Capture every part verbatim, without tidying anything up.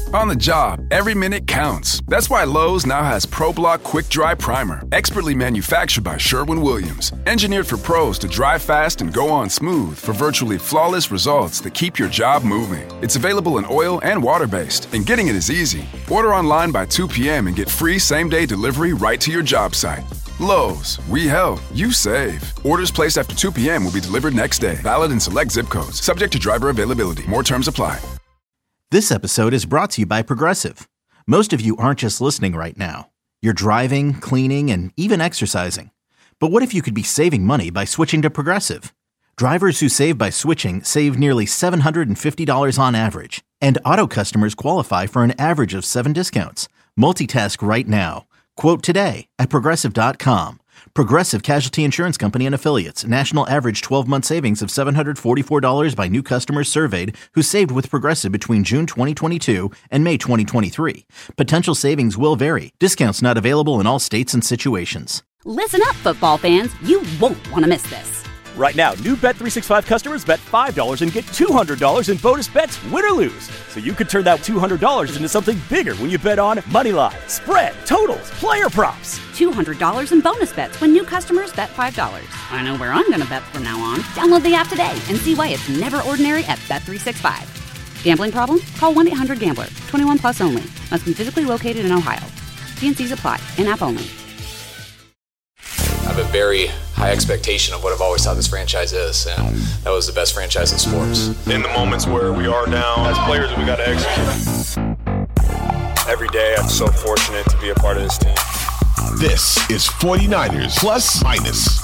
On the job, every minute counts. That's why Lowe's now has ProBlock Quick Dry Primer, expertly manufactured by Sherwin-Williams. Engineered for pros to dry fast and go on smooth for virtually flawless results that keep your job moving. It's available in oil and water-based, and getting it is easy. Order online by two p.m. and get free same-day delivery right to your job site. Lowe's, we help, you save. Orders placed after two p.m. will be delivered next day. Valid in select zip codes. Subject to driver availability. More terms apply. This episode is brought to you by Progressive. Most of you aren't just listening right now. You're driving, cleaning, and even exercising. But what if you could be saving money by switching to Progressive? Drivers who save by switching save nearly seven hundred fifty dollars on average. And auto customers qualify for an average of seven discounts. Multitask right now. Quote today at Progressive dot com. Progressive Casualty Insurance Company and Affiliates. National average twelve-month savings of seven hundred forty-four dollars by new customers surveyed who saved with Progressive between June twenty twenty-two and May twenty twenty-three. Potential savings will vary. Discounts not available in all states and situations. Listen up, football fans. You won't want to miss this. Right now, new Bet three sixty-five customers bet five dollars and get two hundred dollars in bonus bets, win or lose. So you could turn that two hundred dollars into something bigger when you bet on money line, spread, totals, player props. two hundred dollars in bonus bets when new customers bet five dollars. I know where I'm going to bet from now on. Download the app today and see why it's never ordinary at Bet three sixty-five. Gambling problem? Call one eight hundred gambler. twenty-one plus only. Must be physically located in Ohio. T and C's apply. In-app only. I have a very high expectation of what I've always thought this franchise is, and that was the best franchise in sports. In the moments where we are down, as players, we got to execute. Every day, I'm so fortunate to be a part of this team. This is forty-niners Plus Minus.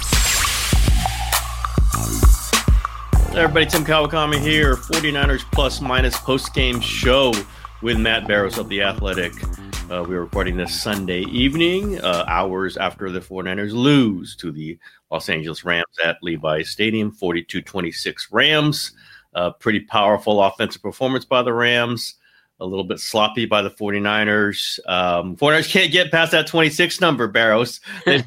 Hey everybody, Tim Kawakami here, forty-niners Plus Minus post-game show with Matt Barrows of The Athletic. Uh, we're recording this Sunday evening, uh, hours after the forty-niners lose to the Los Angeles Rams at Levi's Stadium, forty-two twenty-six Rams. Uh, pretty powerful offensive performance by the Rams, a little bit sloppy by the forty-niners. Um, forty-niners can't get past that twenty-six number, Barrows. They,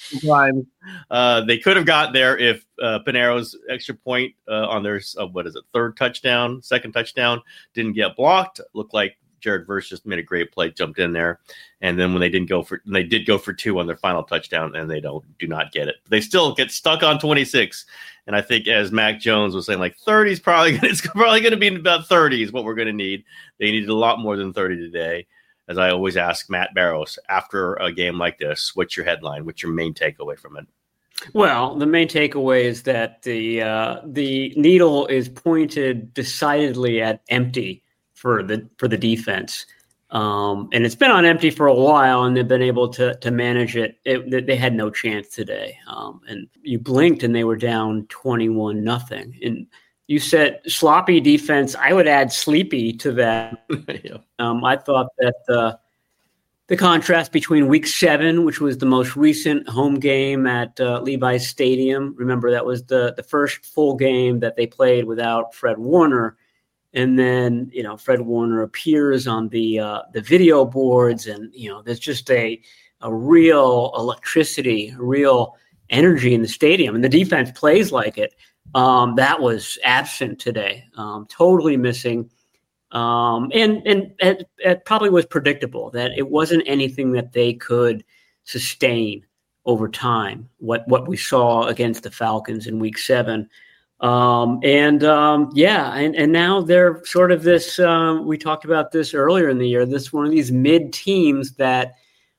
uh, they could have got there if uh, Pinero's extra point uh, on their, uh, what is it, third touchdown, second touchdown, didn't get blocked. Looked like Jared Verse just made a great play, jumped in there, and then when they didn't go for, they did go for two on their final touchdown, and they don't do not get it. They still get stuck on twenty-six, and I think as Mac Jones was saying, like thirty is probably gonna, it's probably going to be about thirty is what we're going to need. They needed a lot more than thirty today. As I always ask Matt Barrows after a game like this, what's your headline? What's your main takeaway from it? Well, the main takeaway is that the uh, the needle is pointed decidedly at empty for the for the defense, um, and it's been on empty for a while, and they've been able to to manage it. it they had no chance today, um, and you blinked and they were down twenty-one nothing. And you said sloppy defense. I would add sleepy to that. yeah. um, I thought that the the contrast between Week Seven, which was the most recent home game at uh, Levi's Stadium. Remember, that was the the first full game that they played without Fred Warner. And then, you know, Fred Warner appears on the uh, the video boards, and, you know, there's just a a real electricity, a real energy in the stadium, and the defense plays like it. Um, that was absent today, um, totally missing. Um, and and it, it probably was predictable that it wasn't anything that they could sustain over time, what, what we saw against the Falcons in Week Seven. Um, and, um, yeah, and, and now they're sort of this, um, we talked about this earlier in the year, this one of these mid teams that,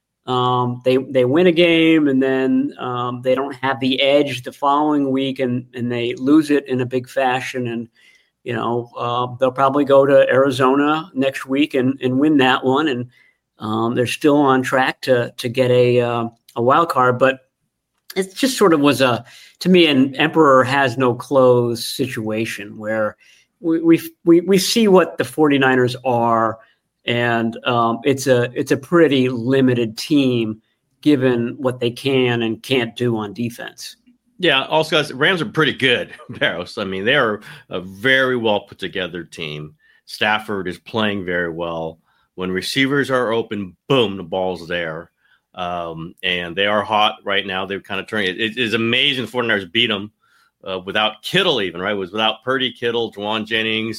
um, they, they win a game and then, um, they don't have the edge the following week, and, and they lose it in a big fashion. And, you know, uh, they'll probably go to Arizona next week and, and win that one. And, um, they're still on track to, to get a, uh, a wild card, but it just sort of was a, to me, an emperor has no clothes situation where we we we, we see what the forty-niners are, and um, it's a it's a pretty limited team given what they can and can't do on defense. Yeah, also guys, Rams are pretty good, Barrows. I mean, they are a very well put together team. Stafford is playing very well. When receivers are open, boom, the ball's there. Um, and they are hot right now. They're kind of turning it. It is amazing the forty-niners beat them uh, without Kittle even, right? It was without Purdy, Kittle, Juwan Jennings,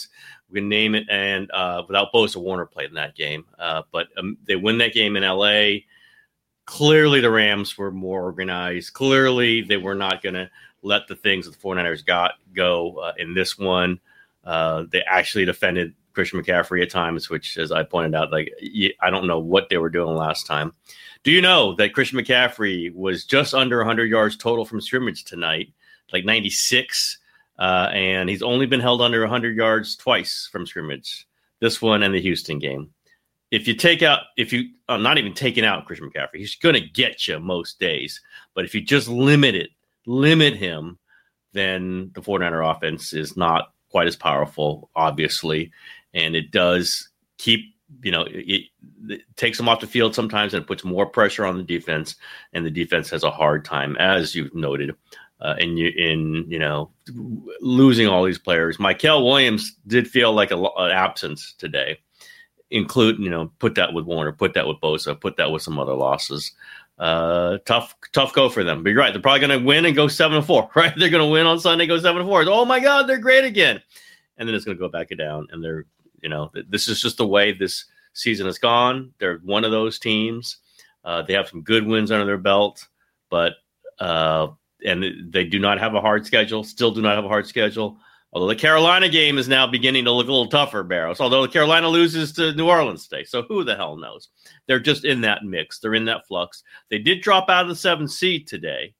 We can name it, and uh, without Bosa, Warner played in that game. Uh, but um, they win that game in L A. Clearly, the Rams were more organized. Clearly, they were not going to let the things that the 49ers got go uh, in this one. Uh, they actually defended Christian McCaffrey at times, which, as I pointed out, like I don't know what they were doing last time. Do you know that Christian McCaffrey was just under one hundred yards total from scrimmage tonight, like ninety-six, uh, and he's only been held under one hundred yards twice from scrimmage, this one and the Houston game. If you take out, if you uh, not even taking out Christian McCaffrey, he's going to get you most days. But if you just limit it, limit him, then the 49er offense is not quite as powerful, obviously. And it does keep, you know, it, it takes them off the field sometimes and it puts more pressure on the defense. And the defense has a hard time, as you've noted, uh, in, in, you know, losing all these players. Mykel Williams did feel like a, an absence today. Include, you know, put that with Warner, put that with Bosa, put that with some other losses. Uh, tough, tough go for them. But you're right; they're probably going to win and go seven and four. Right? They're going to win on Sunday, go seven and four. Oh my God, they're great again, and then it's going to go back down. And they're, you know, this is just the way this season has gone. They're one of those teams. Uh, they have some good wins under their belt, but uh, and they do not have a hard schedule. Still, do not have a hard schedule. Although the Carolina game is now beginning to look a little tougher, Barrows. Although Carolina loses to New Orleans today. So who the hell knows? They're just in that mix. They're in that flux. They did drop out of the seventh seed today.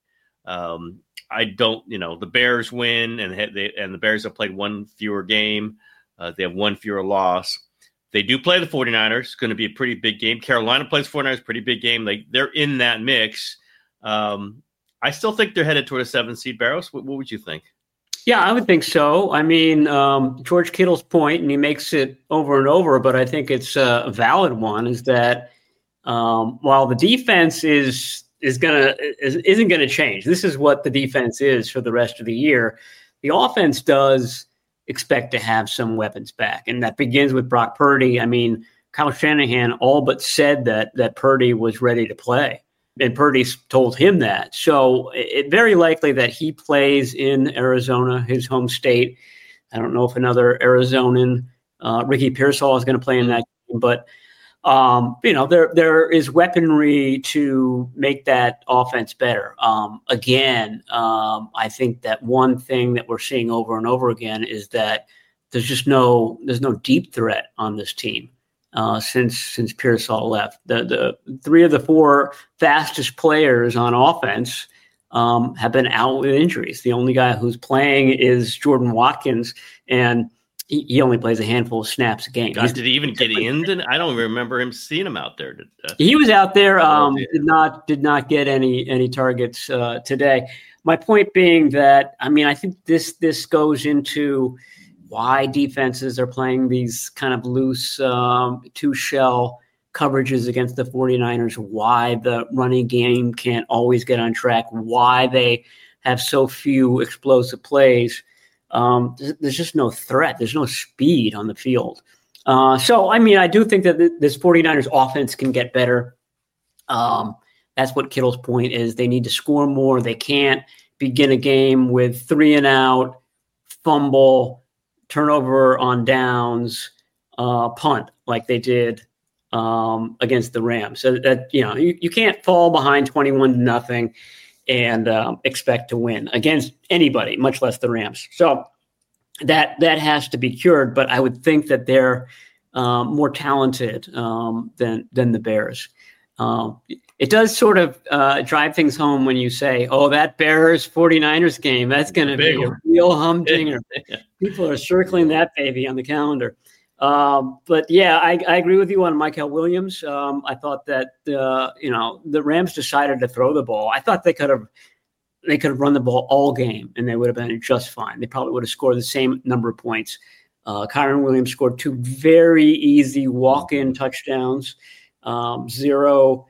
Um, I don't, you know, the Bears win, and they and the Bears have played one fewer game. Uh, they have one fewer loss. They do play the 49ers. It's going to be a pretty big game. Carolina plays 49ers, pretty big game. They, they're in that mix. Um, I still think they're headed toward a seventh seed, Barrows. What, what would you think? Yeah, I would think so. I mean, um, George Kittle's point, and he makes it over and over, but I think it's a valid one, is that um, while the defense is is gonna is, isn't going to change, this is what the defense is for the rest of the year. The offense does expect to have some weapons back, and that begins with Brock Purdy. I mean, Kyle Shanahan all but said that that Purdy was ready to play. And Purdy told him that. So it's very likely that he plays in Arizona, his home state. I don't know if another Arizonan, uh, Ricky Pearsall, is going to play in that game. But, um, you know, there there is weaponry to make that offense better. Um, again, um, I think that one thing that we're seeing over and over again is that there's just no there's no deep threat on this team. Uh, since since Pearsall left, the the three of the four fastest players on offense um, have been out with injuries. The only guy who's playing is Jordan Watkins, and he, he only plays a handful of snaps a game. God, did he even get in? Then I don't remember him seeing him out there. Uh, he was out there. Um, oh, did not did not get any any targets uh, today. My point being that I mean I think this this goes into why defenses are playing these kind of loose um, two-shell coverages against the 49ers, why the running game can't always get on track, why they have so few explosive plays. Um, there's, there's just no threat. There's no speed on the field. Uh, so, I mean, I do think that th- this 49ers offense can get better. Um, that's what Kittle's point is. They need to score more. They can't begin a game with three and out, fumble, turnover on downs, uh, punt like they did um, against the Rams. So that, you know, you, you can't fall behind twenty-one to nothing and um, expect to win against anybody, much less the Rams. So that that has to be cured. But I would think that they're um, more talented um, than than the Bears. Um, it does sort of uh, drive things home when you say, oh, that Bears 49ers game, that's going to be a real humdinger. People are circling that baby on the calendar. Um, but, yeah, I, I agree with you on Mykel Williams. Um, I thought that, uh, you know, the Rams decided to throw the ball. I thought they could have they could have run the ball all game, and they would have been just fine. They probably would have scored the same number of points. Uh, Kyren Williams scored two very easy walk-in touchdowns. Um, zero,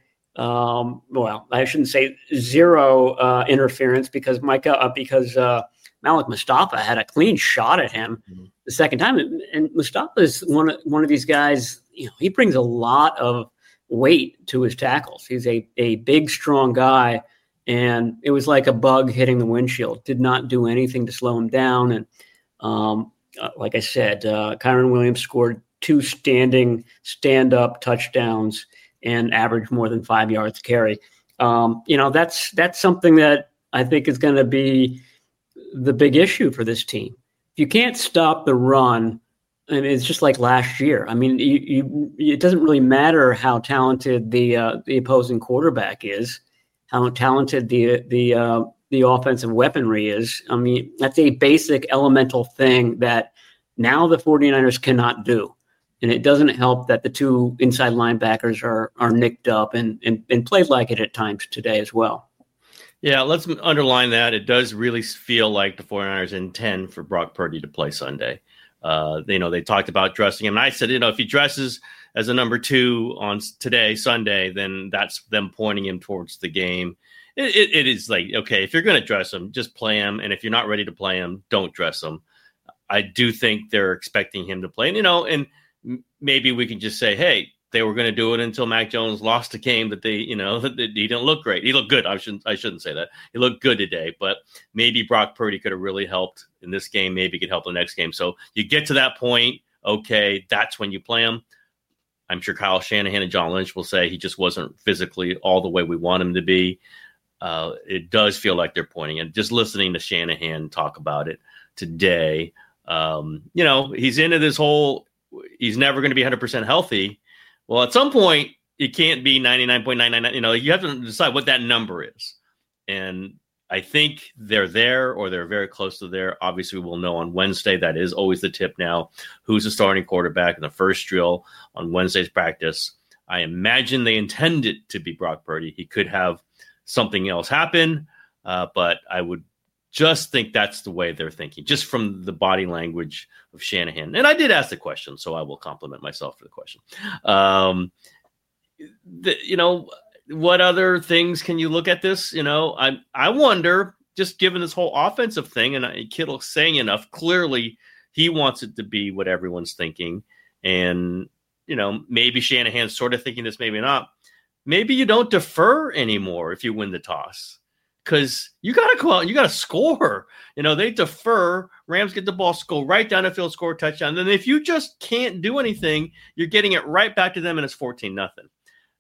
um, well, I shouldn't say zero uh, interference because Micah, uh, because uh, Malik Mustafa had a clean shot at him mm-hmm. the second time, and, and Mustafa is one of one of these guys. You know, he brings a lot of weight to his tackles. He's a a big, strong guy, and it was like a bug hitting the windshield. Did not do anything to slow him down, and um, uh, like I said, uh, Kyren Williams scored two standing stand-up touchdowns and averaged more than five yards carry. Um, you know, that's that's something that I think is going to be the big issue for this team. If you can't stop the run, I mean, it's just like last year. I mean, you, you, it doesn't really matter how talented the uh, the opposing quarterback is, how talented the the uh, the offensive weaponry is. I mean, that's a basic elemental thing that now the 49ers cannot do. And it doesn't help that the two inside linebackers are are nicked up and, and, and played like it at times today as well. Yeah, let's underline that. It does really feel like the 49ers intend for Brock Purdy to play Sunday. Uh, you know, they talked about dressing him. And I said, you know, if he dresses as a number two on today, Sunday, then that's them pointing him towards the game. It, it, it is like, okay, if you're going to dress him, just play him. And if you're not ready to play him, don't dress him. I do think they're expecting him to play. And, you know, and maybe we can just say, hey, they were going to do it until Mac Jones lost a game that they, you know, that he didn't look great. He looked good. I shouldn't, I shouldn't say that. He looked good today, but maybe Brock Purdy could have really helped in this game. Maybe could help the next game. So you get to that point. Okay. That's when you play him. I'm sure Kyle Shanahan and John Lynch will say he just wasn't physically all the way we want him to be. Uh, it does feel like they're pointing, and just listening to Shanahan talk about it today. Um, you know, he's into this whole, he's never going to be one hundred percent healthy. Well, at some point, it can't be ninety-nine point nine nine nine. You know, you have to decide what that number is. And I think they're there, or they're very close to there. Obviously, we'll know on Wednesday. That is always the tip now. Who's the starting quarterback in the first drill on Wednesday's practice? I imagine they intend it to be Brock Purdy. He could have something else happen, uh, but I would just think that's the way they're thinking, just from the body language of Shanahan. And I did ask the question, so I will compliment myself for the question. Um, the, you know, what other things can you look at this? You know, I I wonder, just given this whole offensive thing, and I, Kittle's saying enough, clearly he wants it to be what everyone's thinking. And, you know, maybe Shanahan's sort of thinking this, maybe not. Maybe you don't defer anymore if you win the toss, because you got to go out and you got to score. You know, they defer, Rams get the ball, go right down the field, score a touchdown. And then if you just can't do anything, you're getting it right back to them, and it's fourteen nothing.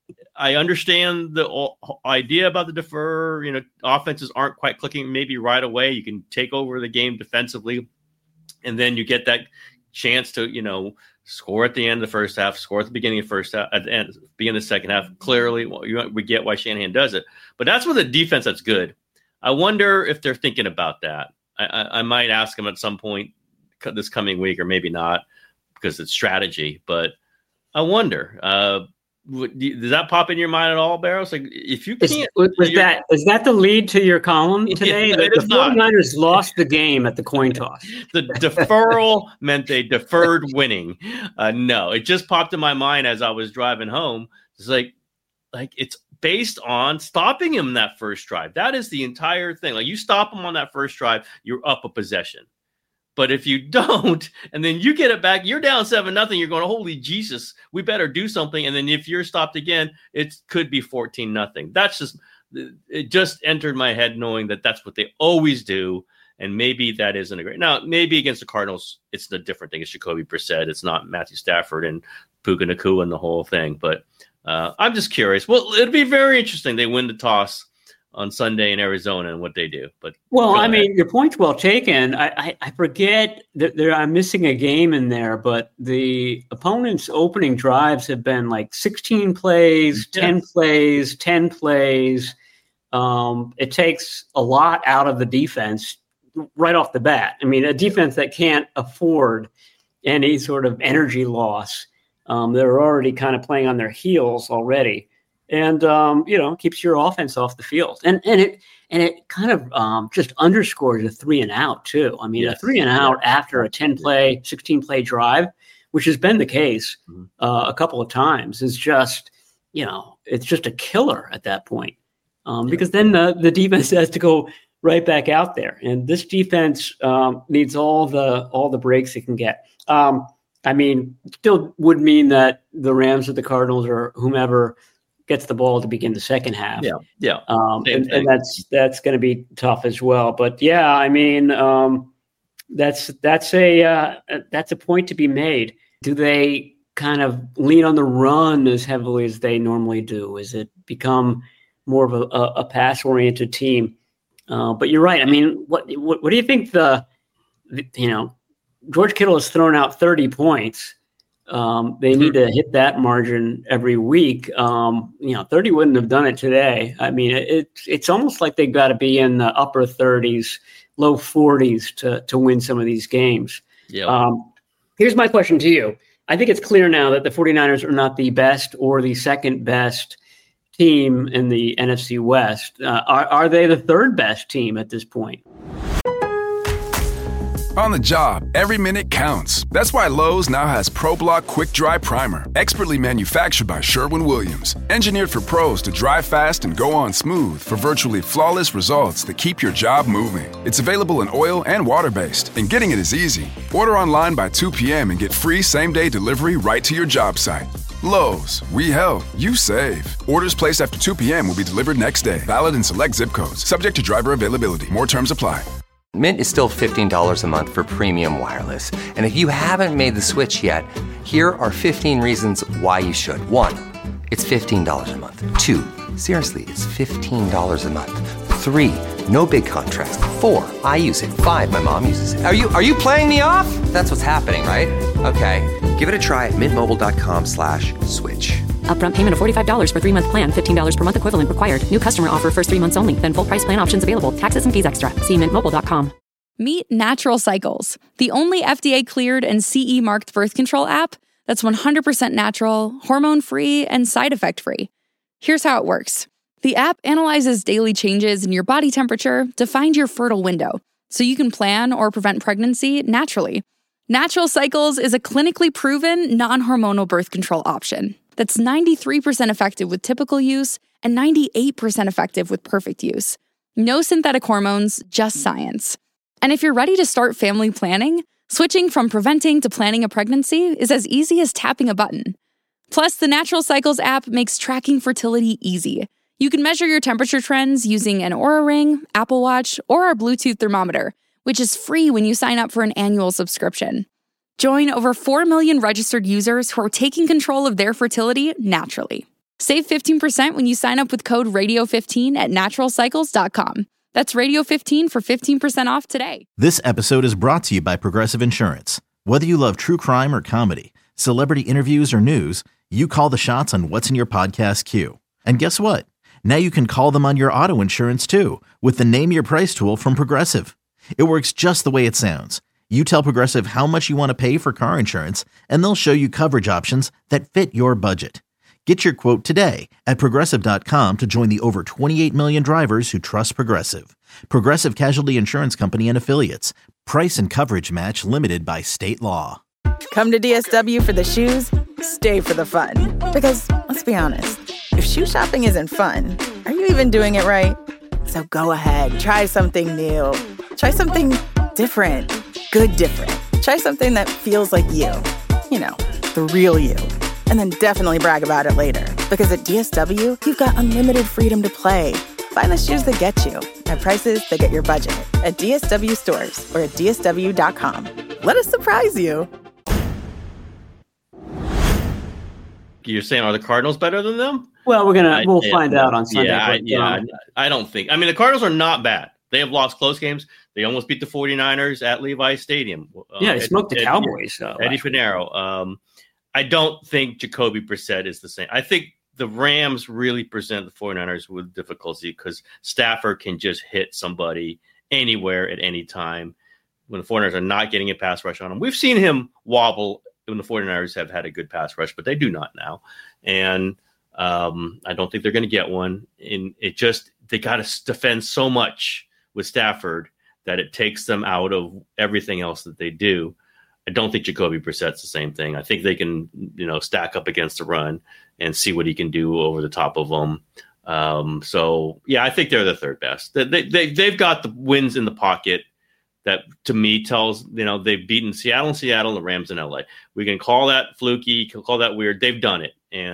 I understand the idea about the defer. You know, offenses aren't quite clicking maybe right away. You can take over the game defensively, and then you get that chance to, you know, score at the end of the first half, score at the beginning of the first half, at the end, beginning of the second half. Clearly, well, you, we get why Shanahan does it. But that's with a defense that's good. I wonder if they're thinking about that. I, I, I might ask them at some point this coming week, or maybe not, because it's strategy. But I wonder. Uh, Does that pop in your mind at all, Barrows? Like, if you can't, is, was that is that the lead to your column today? Yeah, the the 49ers lost the game at the coin toss. The deferral meant they deferred winning. Uh, no, it just popped in my mind as I was driving home. It's like, like it's based on stopping him that first drive. That is the entire thing. Like, you stop him on that first drive, you're up a possession. But if you don't, and then you get it back, you're down seven nothing. You're going, holy Jesus, we better do something. And then if you're stopped again, it could be fourteen nothing. That's just, it just entered my head knowing that that's what they always do. And maybe that isn't a great. Now, maybe against the Cardinals, it's a different thing. It's Jacoby Brissett. It's not Matthew Stafford and Puka Nacua and the whole thing. But uh, I'm just curious. Well, it'd be very interesting. They win the toss on Sunday in Arizona and what they do. But well, I mean, your point's well taken. I, I, I forget that there, I'm missing a game in there, but the opponent's opening drives have been like sixteen plays, yeah. ten plays, ten plays. Um, it takes a lot out of the defense right off the bat. I mean, a defense that can't afford any sort of energy loss. Um, they're already kind of playing on their heels already. And, um, you know, keeps your offense off the field. And and it and it kind of um, just underscores a three and out, too. I mean, yes. a three and out yeah. after a ten-play, sixteen-play drive, which has been the case mm-hmm. uh, a couple of times, is just, you know, it's just a killer at that point. Um, yeah. Because then the, the defense has to go right back out there. And this defense um, needs all the all the breaks it can get. Um, I mean, still would mean that the Rams or the Cardinals or whomever gets the ball to begin the second half. Yeah, yeah. Um, and, and that's that's going to be tough as well. But, yeah, I mean, um, That's that's a uh, that's a point to be made. Do they kind of lean on the run as heavily as they normally do? Is it become more of a, a pass-oriented team? Uh, but you're right. I mean, what, what what do you think the, the you know, George Kittle has thrown out thirty points. Um, they need to hit that margin every week. Um, you know, thirty wouldn't have done it today. I mean, it, it's it's almost like they've got to be in the upper thirties, low forties to to win some of these games. Yeah. Um, here's my question to you. I think it's clear now that the 49ers are not the best or the second best team in the N F C West. Uh, are, are they the third best team at this point? On the job, every minute counts. That's why Lowe's now has ProBlock Quick Dry Primer, expertly manufactured by Sherwin-Williams. Engineered for pros to dry fast and go on smooth for virtually flawless results that keep your job moving. It's available in oil and water-based, and getting it is easy. Order online by two p.m. and get free same-day delivery right to your job site. Lowe's, we help, you save. Orders placed after two p.m. will be delivered next day. Valid in select zip codes. Subject to driver availability. More terms apply. Mint is still fifteen dollars a month for premium wireless. And if you haven't made the switch yet, here are fifteen reasons why you should. One, it's fifteen dollars a month. Two, seriously, it's fifteen dollars a month. Three, no big contrast. Four, I use it. Five, my mom uses it. Are you are you playing me off? That's what's happening, right? Okay, give it a try at mintmobile.com slash switch. Upfront payment of forty-five dollars for three-month plan, fifteen dollars per month equivalent required. New customer offer first three months only, then full price plan options available. Taxes and fees extra. See mint mobile dot com. Meet Natural Cycles, the only F D A-cleared and C E marked birth control app that's one hundred percent natural, hormone-free, and side effect-free. Here's how it works. The app analyzes daily changes in your body temperature to find your fertile window, so you can plan or prevent pregnancy naturally. Natural Cycles is a clinically proven, non-hormonal birth control option that's ninety-three percent effective with typical use and ninety-eight percent effective with perfect use. No synthetic hormones, just science. And if you're ready to start family planning, switching from preventing to planning a pregnancy is as easy as tapping a button. Plus, the Natural Cycles app makes tracking fertility easy. You can measure your temperature trends using an Oura Ring, Apple Watch, or our Bluetooth thermometer, which is free when you sign up for an annual subscription. Join over four million registered users who are taking control of their fertility naturally. Save fifteen percent when you sign up with code radio fifteen at natural cycles dot com. That's radio fifteen for fifteen percent off today. This episode is brought to you by Progressive Insurance. Whether you love true crime or comedy, celebrity interviews or news, you call the shots on what's in your podcast queue. And guess what? Now you can call them on your auto insurance too with the Name Your Price tool from Progressive. It works just the way it sounds. You tell Progressive how much you want to pay for car insurance, and they'll show you coverage options that fit your budget. Get your quote today at progressive dot com to join the over twenty-eight million drivers who trust Progressive. Progressive Casualty Insurance Company and Affiliates. Price and coverage match limited by state law. Come to D S W for the shoes, stay for the fun. Because, let's be honest, if shoe shopping isn't fun, are you even doing it right? So go ahead, try something new. Try something different. Good different. Try something that feels like you. You know, the real you. And then definitely brag about it later. Because at D S W, you've got unlimited freedom to play. Find the shoes that get you at prices that get your budget at D S W stores or at D S W dot com. Let us surprise you. You're saying, are the Cardinals better than them? Well, we're gonna we'll I, find yeah, out on Sunday. Yeah, but, yeah. um, I don't think. I mean, the Cardinals are not bad. They have lost close games. They almost beat the 49ers at Levi Stadium. Yeah, they uh, smoked Ed, the Cowboys. Eddie, Eddie Finero. Um, I don't think Jacoby Brissett is the same. I think the Rams really present the 49ers with difficulty because Stafford can just hit somebody anywhere at any time when the 49ers are not getting a pass rush on him. We've seen him wobble when the 49ers have had a good pass rush, but they do not now. And um, I don't think they're going to get one. And it just, they got to defend so much with Stafford that it takes them out of everything else that they do. I don't think Jacoby Brissett's the same thing. I think they can, you know, stack up against the run and see what he can do over the top of them. Um, so, yeah, I think they're the third best. They, they, they, they've got the wins in the pocket that, to me, tells, you know, they've beaten Seattle and Seattle, the Rams in L A. We can call that fluky, call that weird. They've done it. And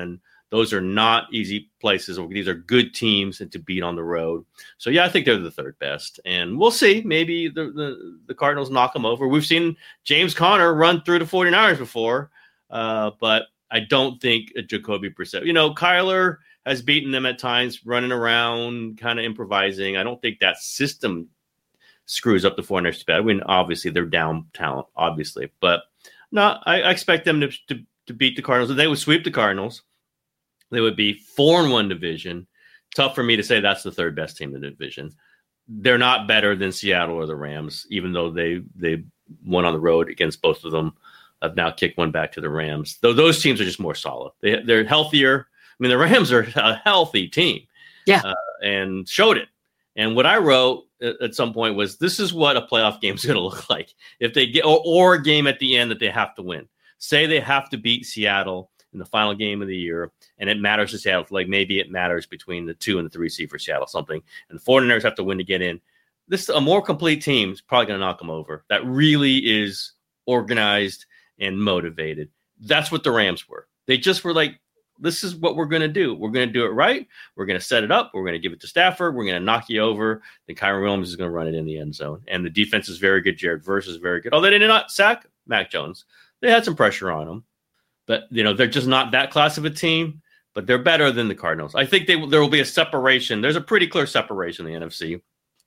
Those are not easy places. These are good teams to beat on the road. So, yeah, I think they're the third best. And we'll see. Maybe the, the, the Cardinals knock them over. We've seen James Conner run through the 49ers before, uh, but I don't think Jacoby Brissett. You know, Kyler has beaten them at times, running around, kind of improvising. I don't think that system screws up the 49ers too bad. I mean, obviously, they're down talent, obviously. But, no, I, I expect them to, to, to beat the Cardinals. If they would sweep the Cardinals, they would be four and one division. Tough for me to say that's the third best team in the division. They're not better than Seattle or the Rams, even though they they won on the road against both of them. I've now kicked one back to the Rams. Though those teams are just more solid. They they're healthier. I mean, the Rams are a healthy team. Yeah, uh, and showed it. And what I wrote at, at some point was, this is what a playoff game is going to look like if they get or, or a game at the end that they have to win. Say they have to beat Seattle in the final game of the year, and it matters to Seattle. Like maybe it matters between the two and the three seed for Seattle, something. And the 49ers have to win to get in. This a more complete team is probably going to knock them over. That really is organized and motivated. That's what the Rams were. They just were like, this is what we're going to do. We're going to do it right. We're going to set it up. We're going to give it to Stafford. We're going to knock you over. Then Kyren Williams is going to run it in the end zone. And the defense is very good. Jared Verse is very good. Oh, they did not sack Mac Jones. They had some pressure on him. But, you know, they're just not that class of a team, but they're better than the Cardinals. I think they there will be a separation. There's a pretty clear separation in the N F C.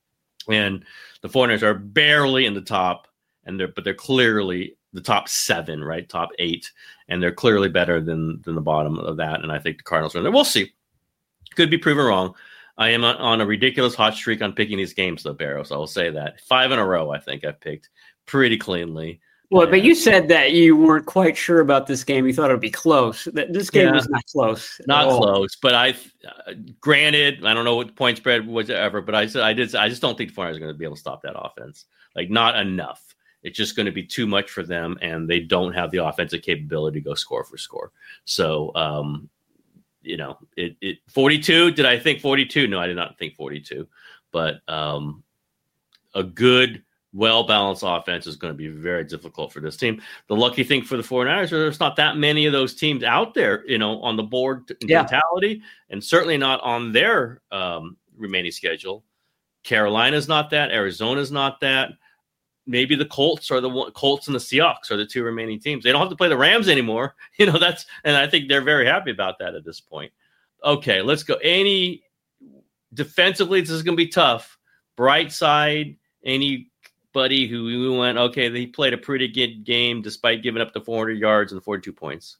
And the 49ers are barely in the top, and they're but they're clearly the top seven, right? Top eight. And they're clearly better than, than the bottom of that. And I think the Cardinals are there. We'll see. Could be proven wrong. I am on a ridiculous hot streak on picking these games, though, Barrows. I will say that. Five in a row, I think I've picked pretty cleanly. Well, but you said that you weren't quite sure about this game. You thought it would be close. That this game yeah, was not close. Not close, but I, uh, granted, I don't know what the point spread was ever, but I said I did. I just don't think the 49ers are going to be able to stop that offense. Like, not enough. It's just going to be too much for them, and they don't have the offensive capability to go score for score. So, um, you know, it, it forty-two. Did I think forty-two? No, I did not think forty-two. But um, a good, well-balanced offense is going to be very difficult for this team. The lucky thing for the 49ers is there's not that many of those teams out there, you know, on the board in yeah. totality, and certainly not on their um, remaining schedule. Carolina's not that. Arizona's not that. Maybe the Colts are the one, Colts and the Seahawks are the two remaining teams. They don't have to play the Rams anymore. You know, that's, and I think they're very happy about that at this point. Okay, let's go. Any defensively, this is going to be tough. Bright side, anybody who we went, okay, they played a pretty good game despite giving up the four hundred yards and forty-two points.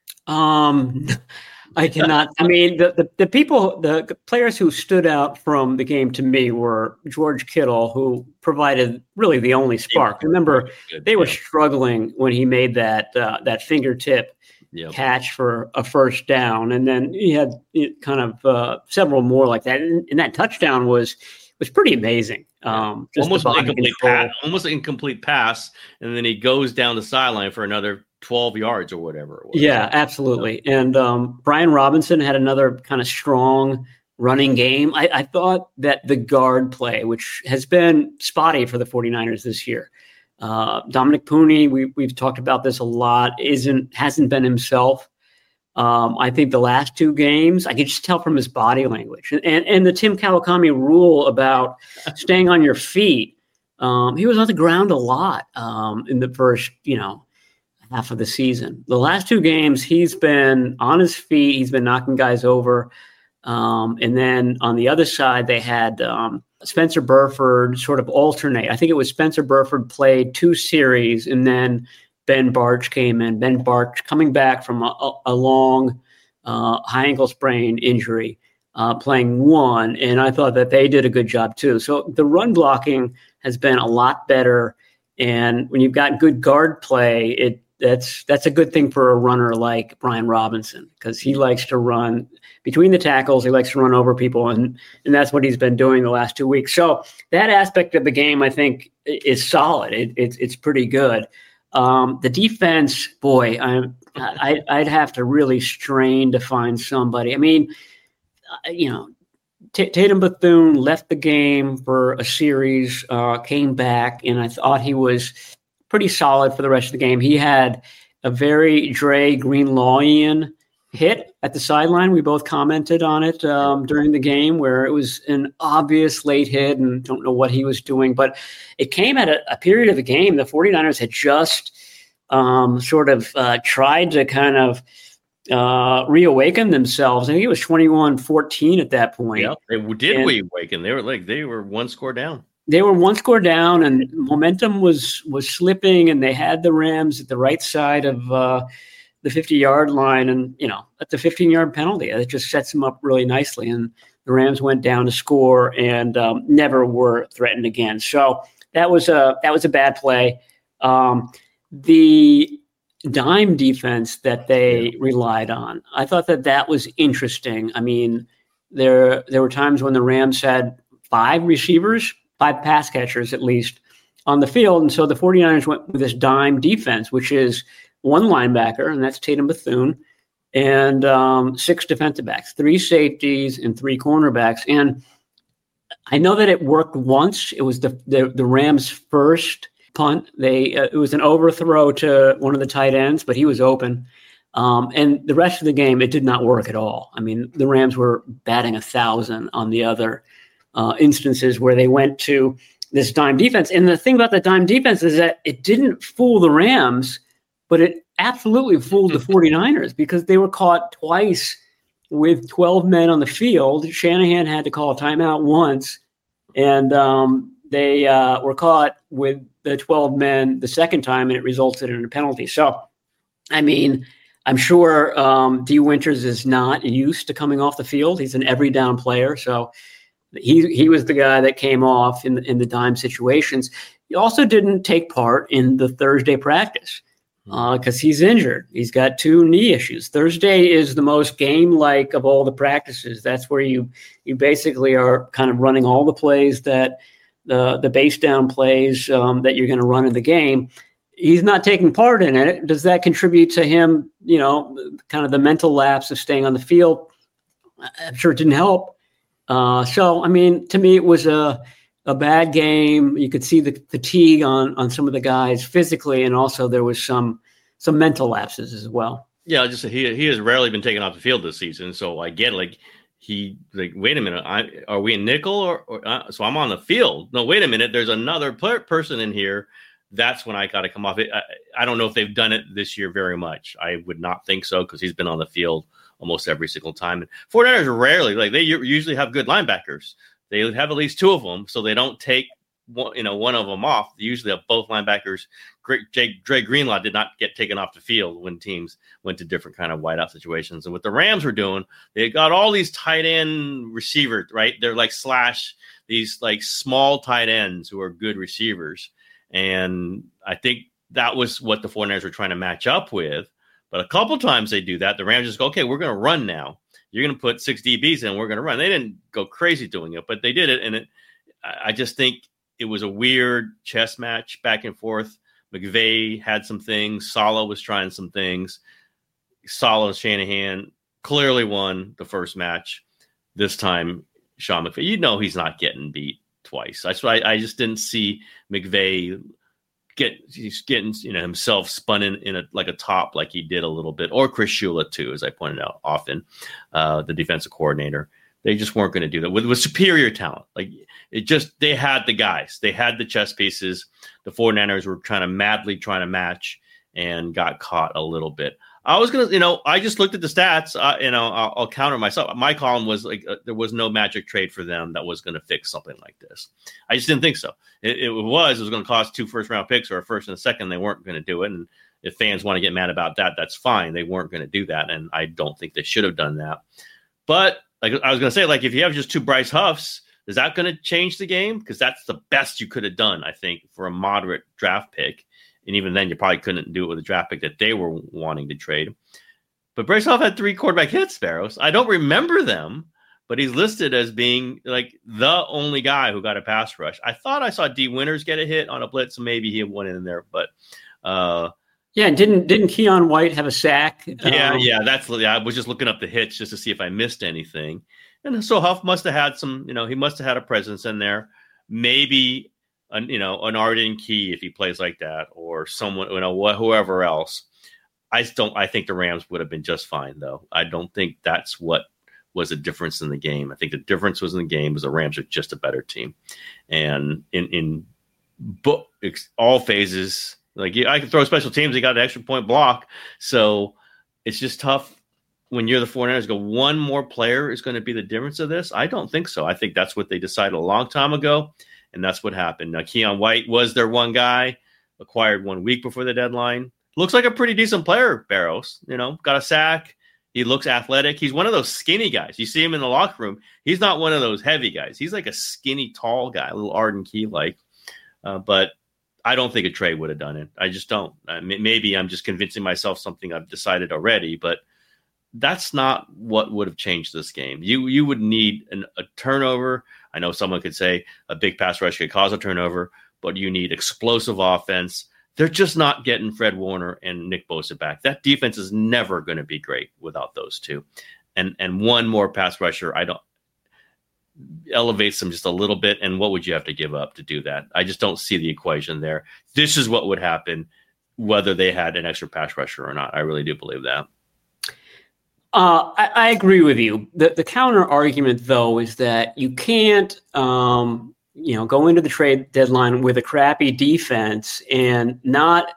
Um, I cannot. I mean, the, the, the people, the players who stood out from the game to me were George Kittle, who provided really the only spark. Remember, they were struggling when he made that uh, that fingertip yep. catch for a first down, and then he had kind of uh, several more like that. And, and that touchdown was was pretty amazing. Um, almost an incomplete pass, almost an incomplete pass, and then he goes down the sideline for another twelve yards or whatever it was. Yeah, absolutely. And um, Brian Robinson had another kind of strong running game. I, I thought that the guard play, which has been spotty for the 49ers this year, uh, Dominic Pooney, we, we've talked about this a lot, isn't hasn't been himself. Um, I think the last two games, I could just tell from his body language. And, and, and the Tim Kawakami rule about staying on your feet, um, he was on the ground a lot um, in the first, you know, half of the season. The last two games, he's been on his feet. He's been knocking guys over. Um, and then on the other side, they had um, Spencer Burford sort of alternate. I think it was Spencer Burford played two series, and then Ben Bartch came in. Ben Bartch coming back from a, a long uh, high ankle sprain injury, uh, playing one. And I thought that they did a good job too. So the run blocking has been a lot better. And when you've got good guard play, it That's that's a good thing for a runner like Brian Robinson, because he likes to run between the tackles. He likes to run over people, and and that's what he's been doing the last two weeks. So that aspect of the game, I think, is solid. It, it's it's pretty good. Um, the defense, boy, I'm, I I'd have to really strain to find somebody. I mean, you know, T- Tatum Bethune left the game for a series, uh, came back, and I thought he was pretty solid for the rest of the game. He had a very Dre Greenlawian hit at the sideline. We both commented on it um, during the game, where it was an obvious late hit and don't know what he was doing. But it came at a, a period of the game. The 49ers had just um, sort of uh, tried to kind of uh, reawaken themselves. I think it was twenty-one fourteen at that point. Yeah, they did and reawaken. They were like, they were one score down. They were one score down, and momentum was was slipping, and they had the Rams at the right side of uh, the fifty-yard line, and you know, at the fifteen-yard penalty, it just sets them up really nicely. And the Rams went down to score and um, never were threatened again. So that was a that was a bad play. Um, the dime defense that they relied on, I thought that that was interesting. I mean, there there were times when the Rams had five receivers. Five pass catchers at least on the field. And so the 49ers went with this dime defense, which is one linebacker, and that's Tatum Bethune, and um, six defensive backs, three safeties and three cornerbacks. And I know that it worked once. It was the the, the Rams' first punt. They uh, it was an overthrow to one of the tight ends, but he was open. Um, and the rest of the game, it did not work at all. I mean, the Rams were batting a thousand on the other Uh, instances where they went to this dime defense. And the thing about the dime defense is that it didn't fool the Rams, but it absolutely fooled the 49ers because they were caught twice with twelve men on the field. Shanahan had to call a timeout once, and um, they uh, were caught with the twelve men the second time, and it resulted in a penalty. So, I mean, I'm sure um, D. Winters is not used to coming off the field. He's an every down player, so He he was the guy that came off in the, in the dime situations. He also didn't take part in the Thursday practice because uh, he's injured. He's got two knee issues. Thursday is the most game-like of all the practices. That's where you you basically are kind of running all the plays that the the base down plays um, that you're going to run in the game. He's not taking part in it. Does that contribute to him, you know, kind of the mental lapse of staying on the field? I'm sure it didn't help. Uh, so, I mean, to me, it was a a bad game. You could see the fatigue on, on some of the guys physically, and also there was some some mental lapses as well. Yeah, just he he has rarely been taken off the field this season, so I get it. Like he like, wait a minute, I, are we in nickel or, or uh, so I'm on the field? No, wait a minute, there's another per- person in here. That's when I got to come off it. I, I don't know if they've done it this year very much. I would not think so because he's been on the field almost every single time. And 49ers rarely, like they usually have good linebackers. They have at least two of them, so they don't take one, you know, one of them off. They usually have both linebackers. Jake, Dre Greenlaw did not get taken off the field when teams went to different kind of wideout situations. And what the Rams were doing, they got all these tight end receivers, right? They're like slash, these like small tight ends who are good receivers. And I think that was what the 49ers were trying to match up with. But a couple times they do that. The Rams just go, okay, we're going to run now. You're going to put six D Bs in. We're going to run. They didn't go crazy doing it, but they did it. And it, I just think it was a weird chess match back and forth. McVay had some things. Saleh was trying some things. Saleh and Shanahan clearly won the first match. This time, Sean McVay, you know he's not getting beat twice. That's why I, I just didn't see McVay get he's getting you know himself spun in, in a like a top like he did a little bit, or Chris Shula too, as I pointed out often, uh, the defensive coordinator. They just weren't going to do that with, with superior talent. Like it just they had the guys, they had the chess pieces. The 49ers were trying to madly trying to match and got caught a little bit. I was gonna, you know, I just looked at the stats. Uh, you know, I'll, I'll counter myself. My column was like, uh, there was no magic trade for them that was going to fix something like this. I just didn't think so. It, it was, it was going to cost two first round picks or a first and a second. They weren't going to do it. And if fans want to get mad about that, that's fine. They weren't going to do that. And I don't think they should have done that. But like I was going to say, like, if you have just two Bryce Huffs, is that going to change the game? Because that's the best you could have done, I think, for a moderate draft pick. And even then, you probably couldn't do it with a draft pick that they were wanting to trade. But Bryce Huff had three quarterback hits, Sparrows. I don't remember them, but he's listed as being like the only guy who got a pass rush. I thought I saw D. Winters get a hit on a blitz, so maybe he went in there. But uh, yeah, didn't didn't Keon White have a sack? Yeah, um, yeah, that's. Yeah, I was just looking up the hits just to see if I missed anything. And so Huff must have had some, you know, he must have had a presence in there. Maybe. An, you know, an Arden Key if he plays like that, or someone, you know, wh- whoever else. I just don't. I think the Rams would have been just fine, though. I don't think that's what was the difference in the game. I think the difference was in the game was the Rams are just a better team, and in in bo- all phases, like I could throw special teams, they got an extra point block, so it's just tough when you're the 49ers. Go one more player is going to be the difference of this. I don't think so. I think that's what they decided a long time ago, and that's what happened. Now, Keon White was their one guy, acquired one week before the deadline. Looks like a pretty decent player, Barrows. You know, got a sack. He looks athletic. He's one of those skinny guys. You see him in the locker room. He's not one of those heavy guys. He's like a skinny, tall guy, a little Arden Key-like. Uh, but I don't think a trade would have done it. I just don't. Uh, maybe I'm just convincing myself something I've decided already, but that's not what would have changed this game. You you would need an, a turnover. I know someone could say a big pass rush could cause a turnover, but you need explosive offense. They're just not getting Fred Warner and Nick Bosa back. That defense is never going to be great without those two. And and one more pass rusher, I don't elevates them just a little bit. And what would you have to give up to do that? I just don't see the equation there. This is what would happen whether they had an extra pass rusher or not. I really do believe that. Uh, I, I agree with you. The, the counter argument, though, is that you can't um, – you know, go into the trade deadline with a crappy defense and not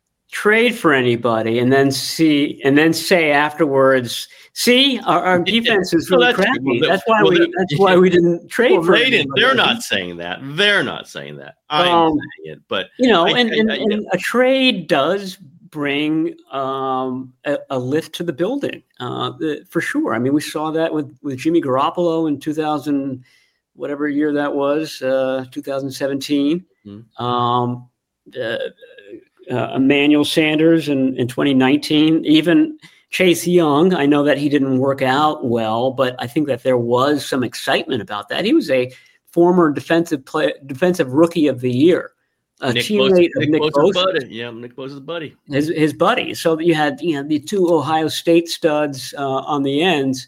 trade for anybody, and then see, and then say afterwards, "See, our, our defense is really well, that's crappy. Well, that's why well, we. That's why we didn't trade well, for." They didn't. They're not saying that. They're not saying that. I'm um, saying it, but you know, I, and, I, and, I, and a trade does bring um, a, a lift to the building, uh, for sure. I mean, we saw that with with Jimmy Garoppolo in two thousand. Whatever year that was, uh, two thousand seventeen. Mm-hmm. Um, uh, uh, Emmanuel Sanders in, in twenty nineteen. Even Chase Young, I know that he didn't work out well, but I think that there was some excitement about that. He was a former defensive play, defensive rookie of the year, a Nick teammate Bosa, of Nick Bosa. Buddy. Yeah, Nick Bosa's buddy. His, his buddy. So you had you know the two Ohio State studs uh, on the ends.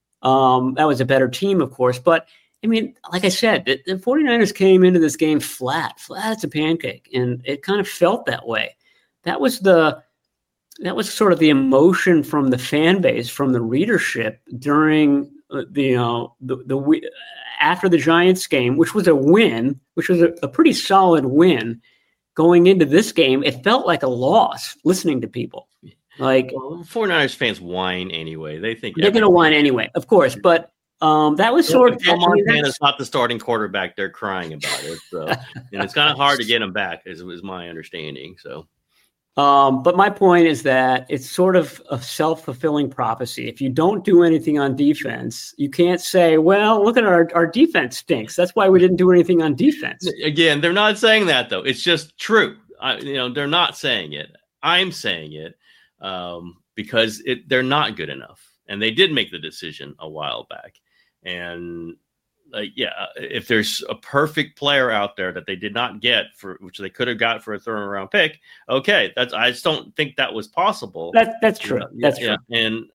Um, that was a better team, of course, but I mean, like I said, the, the 49ers came into this game flat, flat as a pancake, and it kind of felt that way. That was the that was sort of the emotion from the fan base, from the readership during uh, the you know the, the after the Giants game, which was a win, which was a, a pretty solid win. Going into this game, it felt like a loss. Listening to people, like well, 49ers fans whine anyway. They think they're going to whine anyway, of course, but. Um, that was sort of. Joe Montana is not the starting quarterback. They're crying about it, so and it's kind of hard to get him back, is, is my understanding. So, um, but my point is that it's sort of a self-fulfilling prophecy. If you don't do anything on defense, you can't say, "Well, look at our our defense stinks. That's why we didn't do anything on defense." Again, they're not saying that though. It's just true. I, you know, they're not saying it. I'm saying it um, because it, they're not good enough, and they did make the decision a while back. And like, yeah, if there's a perfect player out there that they did not get for, which they could have got for a third round pick, okay, that's I just don't think that was possible. That that's true. You know, that's yeah, true. And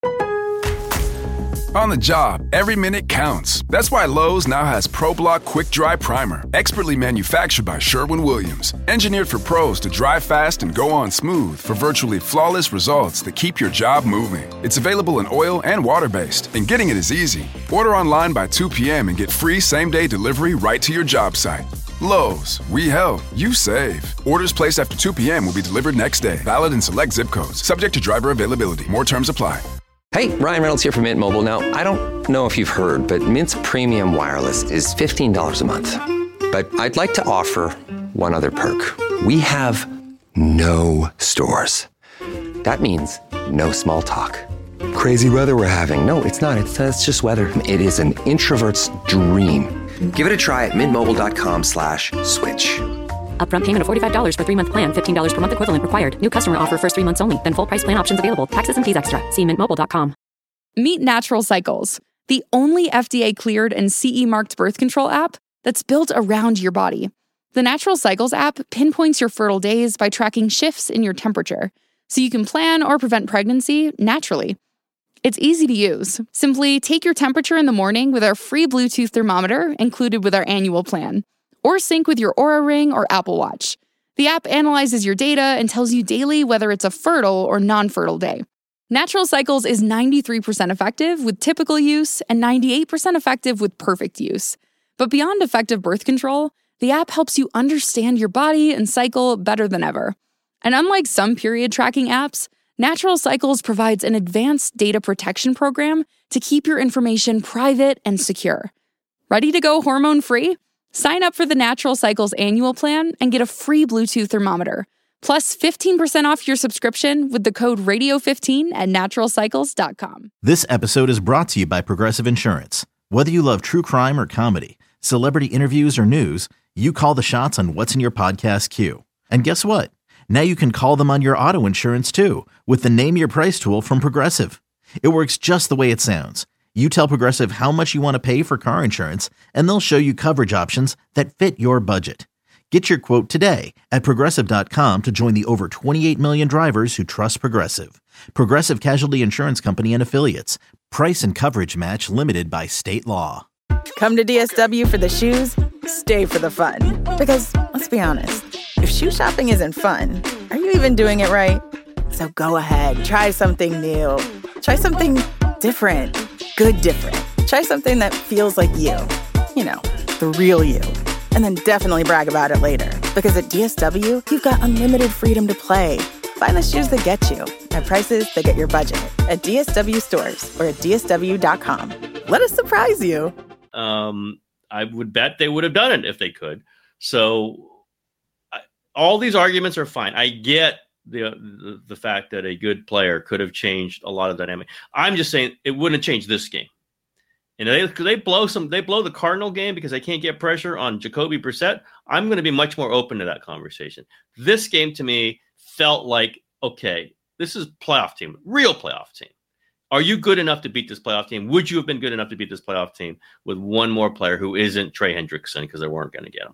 on the job, every minute counts. That's why Lowe's now has ProBlock Quick Dry Primer, expertly manufactured by Sherwin-Williams, engineered for pros to dry fast and go on smooth for virtually flawless results that keep your job moving. It's available in oil and water-based, and getting it is easy. Order online by two p.m. and get free same-day delivery right to your job site. Lowe's, we help, you save. Orders placed after two p.m. will be delivered next day. Valid in select zip codes. Subject to driver availability. More terms apply. Hey, Ryan Reynolds here from Mint Mobile. Now, I don't know if you've heard, but Mint's premium wireless is fifteen dollars a month. But I'd like to offer one other perk. We have no stores. That means no small talk. Crazy weather we're having. No, it's not. It's, uh, it's just weather. It is an introvert's dream. Give it a try at mintmobile.com slash switch. Upfront payment of forty-five dollars for three-month plan, fifteen dollars per month equivalent required. New customer offer first three months only. Then full price plan options available. Taxes and fees extra. See mint mobile dot com. Meet Natural Cycles, the only F D A-cleared and C E marked birth control app that's built around your body. The Natural Cycles app pinpoints your fertile days by tracking shifts in your temperature, so you can plan or prevent pregnancy naturally. It's easy to use. Simply take your temperature in the morning with our free Bluetooth thermometer included with our annual plan, or sync with your Oura Ring or Apple Watch. The app analyzes your data and tells you daily whether it's a fertile or non-fertile day. Natural Cycles is ninety-three percent effective with typical use and ninety-eight percent effective with perfect use. But beyond effective birth control, the app helps you understand your body and cycle better than ever. And unlike some period tracking apps, Natural Cycles provides an advanced data protection program to keep your information private and secure. Ready to go hormone-free? Sign up for the Natural Cycles annual plan and get a free Bluetooth thermometer, plus fifteen percent off your subscription with the code radio fifteen at natural cycles dot com. This episode is brought to you by Progressive Insurance. Whether you love true crime or comedy, celebrity interviews or news, you call the shots on what's in your podcast queue. And guess what? Now you can call them on your auto insurance too with the Name Your Price tool from Progressive. It works just the way it sounds. You tell Progressive how much you want to pay for car insurance, and they'll show you coverage options that fit your budget. Get your quote today at progressive dot com to join the over twenty-eight million drivers who trust Progressive. Progressive Casualty Insurance Company and Affiliates. Price and coverage match limited by state law. Come to D S W for the shoes, stay for the fun. Because, let's be honest, if shoe shopping isn't fun, are you even doing it right? So go ahead, try something new. Try something different. Good different. Try something that feels like you. You know, the real you. And then definitely brag about it later. Because at D S W, you've got unlimited freedom to play. Find the shoes that get you at prices that get your budget at D S W stores or at D S W dot com. Let us surprise you. Um, I would bet they would have done it if they could. So I, all these arguments are fine. I get the, the the fact that a good player could have changed a lot of dynamic. I'm just saying it wouldn't have changed this game. And they they blow some they blow the Cardinal game because they can't get pressure on Jacoby Brissett. I'm going to be much more open to that conversation. This game to me felt like, okay, this is playoff team, real playoff team. Are you good enough to beat this playoff team? Would you have been good enough to beat this playoff team with one more player who isn't Trey Hendrickson because they weren't going to get him?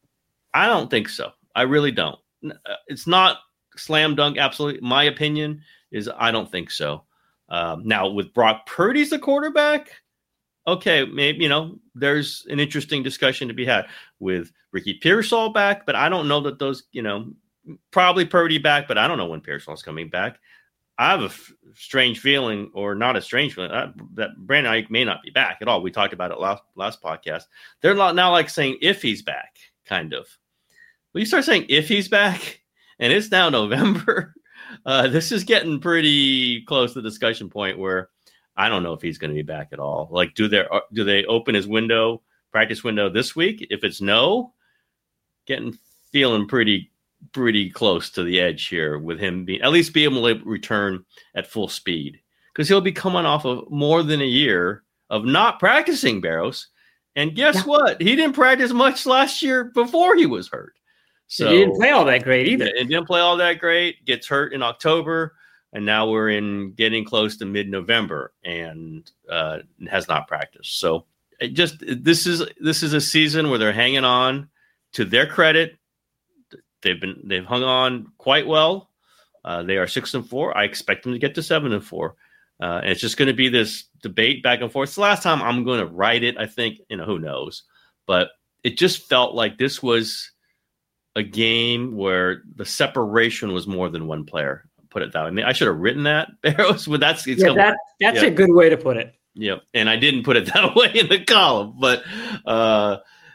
I don't think so. I really don't. It's not slam dunk. Absolutely. My opinion is I don't think so. Um, now with Brock Purdy's the quarterback. Okay, maybe, you know, there's an interesting discussion to be had with Ricky Pearsall back, but I don't know that those, you know, probably Purdy back, but I don't know when Pearsall's coming back. I have a f- strange feeling, or not a strange feeling, uh, that Brandon Ayuk may not be back at all. We talked about it last last podcast. They're not now like saying if he's back, kind of. When you start saying if he's back, and it's now November, uh, this is getting pretty close to the discussion point where I don't know if he's going to be back at all. Like, do they do they open his window, practice window this week? If it's no, getting feeling pretty pretty close to the edge here with him being at least be able to return at full speed, because he'll be coming off of more than a year of not practicing, Barrows. And guess yeah. what? He didn't practice much last year before he was hurt. So he didn't play all that great either. It didn't play all that great. Gets hurt in October. And now we're in getting close to mid-November and uh, has not practiced. So it just this is this is a season where they're hanging on. To their credit, they've been they've hung on quite well. Uh, they are six and four. I expect them to get to seven and four. Uh, and it's just going to be this debate back and forth. It's the last time I'm going to write it. I think, you know, who knows? But it just felt like this was a game where the separation was more than one player. Put it that way. I mean, I should have written that, Barrows, but that's it's yeah, that, that's yeah. a good way to put it. Yeah, and I didn't put it that way in the column, but uh,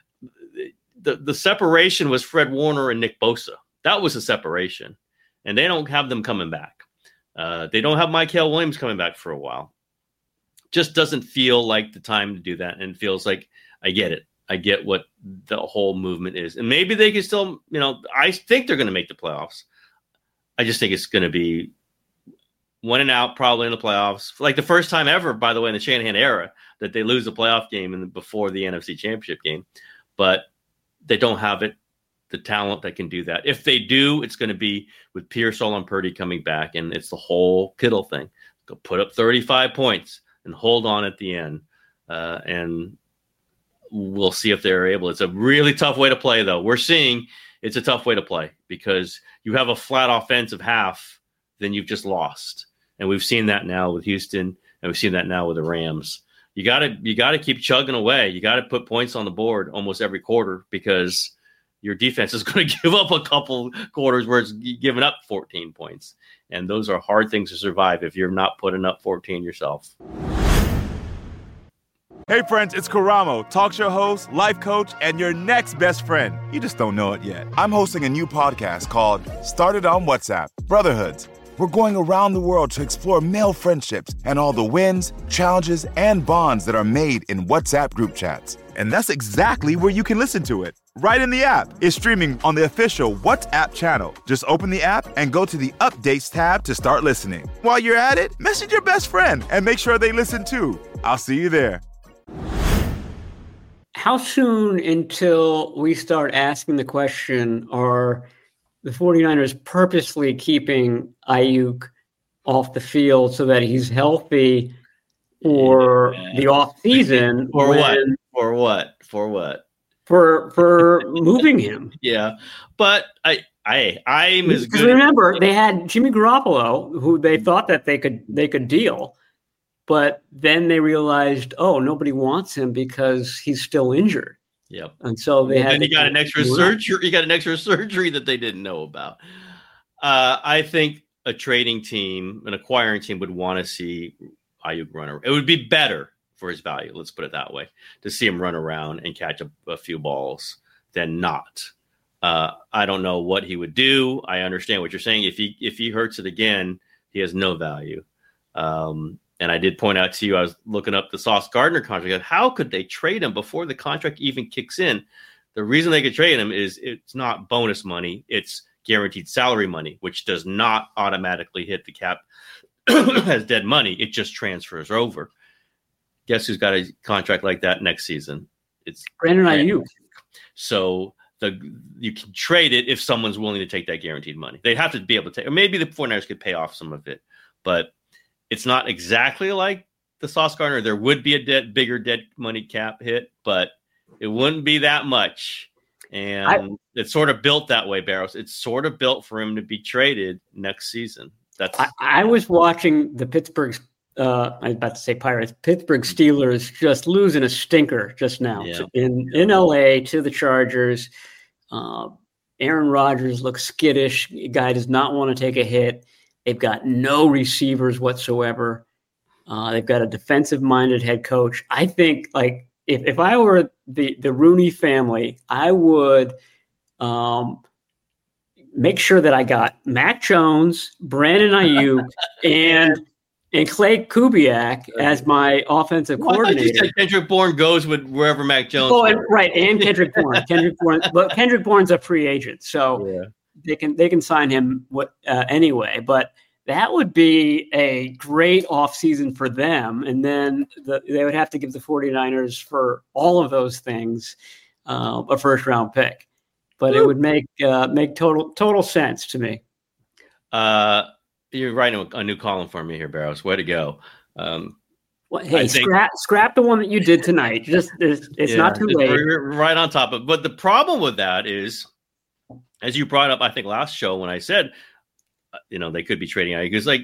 the the separation was Fred Warner and Nick Bosa. That was a separation, and they don't have them coming back. Uh, they don't have Mykel Williams coming back for a while. Just doesn't feel like the time to do that, and feels like I get it. I get what the whole movement is, and maybe they can still, you know, I think they're going to make the playoffs. I just think it's going to be one and out probably in the playoffs. Like the first time ever, by the way, in the Shanahan era, that they lose a playoff game in the, before the N F C Championship game. But they don't have it, the talent that can do that. If they do, it's going to be with Pearsall and Purdy coming back, and it's the whole Kittle thing. Go put up thirty-five points and hold on at the end. Uh, and we'll see if they're able. It's a really tough way to play, though. We're seeing it's a tough way to play because you have a flat offensive half, then you've just lost. And we've seen that now with Houston, and we've seen that now with the Rams. You got to you got to keep chugging away. You got to put points on the board almost every quarter because your defense is going to give up a couple quarters where it's giving up fourteen points. And those are hard things to survive if you're not putting up fourteen yourself. Hey friends, it's Karamo, talk show host, life coach, and your next best friend. You just don't know it yet. I'm hosting a new podcast called Started on WhatsApp, Brotherhoods. We're going around the world to explore male friendships and all the wins, challenges, and bonds that are made in WhatsApp group chats. And that's exactly where you can listen to it. Right in the app. It's streaming on the official WhatsApp channel. Just open the app and go to the Updates tab to start listening. While you're at it, message your best friend and make sure they listen too. I'll see you there. How soon until we start asking the question, are the 49ers purposely keeping Ayuk off the field so that he's healthy for yeah. the off season? For when, what? For what? For what? For for moving him. Yeah. But I I I'm as good. Remember, they had Jimmy Garoppolo, who they thought that they could they could deal. But then they realized, oh, nobody wants him because he's still injured. Yep. And so they and had. Then he got an extra surgery. He got an extra surgery that they didn't know about. Uh, I think a trading team, an acquiring team, would want to see Ayuk run around. It would be better for his value. Let's put it that way, to see him run around and catch a, a few balls than not. Uh, I don't know what he would do. I understand what you're saying. If he if he hurts it again, he has no value. Um, And I did point out to you, I was looking up the Sauce Gardner contract. How could they trade him before the contract even kicks in? The reason they could trade him is it's not bonus money. It's guaranteed salary money, which does not automatically hit the cap as dead money. It just transfers over. Guess who's got a contract like that next season? It's Brandon Ayuk. So the you can trade it if someone's willing to take that guaranteed money. They'd have to be able to take, or maybe the 49ers could pay off some of it, but it's not exactly like the Sauce Gardner. There would be a dead, bigger dead money cap hit, but it wouldn't be that much. And I, it's sort of built that way, Barrows. It's sort of built for him to be traded next season. That's. I, I was watching the Pittsburgh, uh, I was about to say Pirates, Pittsburgh Steelers just losing a stinker just now yeah. in, in L A to the Chargers. Uh, Aaron Rodgers looks skittish. The guy does not want to take a hit. They've got no receivers whatsoever. Uh, they've got a defensive-minded head coach. I think, like, if, if I were the, the Rooney family, I would um, make sure that I got Mac Jones, Brandon Ayuk, and and Clay Kubiak as my offensive well, coordinator. You said Kendrick Bourne goes with wherever Mac Jones. Oh, and, right, and Kendrick Bourne. Kendrick Bourne, but Kendrick Bourne's a free agent, so. Yeah. They can they can sign him what uh, anyway, but that would be a great offseason for them. And then the, they would have to give the 49ers for all of those things uh, a first round pick. But Woo. It would make uh, make total total sense to me. Uh, you're writing a new column for me here, Barrows. Way to go! Um, well, hey, think, scrap scrap the one that you did tonight. Just it's, it's yeah, not too late. Right on top of it. But the problem with that is, as you brought up, I think last show when I said, uh, you know, they could be trading out. Because, like,